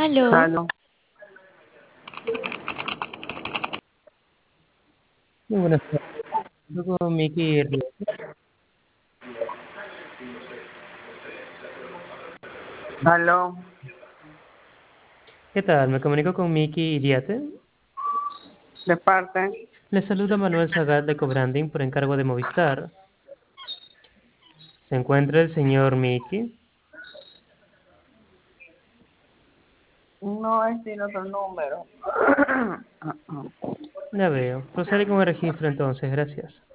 Aló, Aló. Muy buenas tardes. Hablo con Miki Rieta. Aló. ¿Qué tal? Me comunico con Miki Iriate. De parte. Le saluda Manuel Zagat de Cobranding por encargo de Movistar. ¿Se encuentra el señor Miki? No, tiene otro número. Ya veo. Procede con el registro entonces, gracias.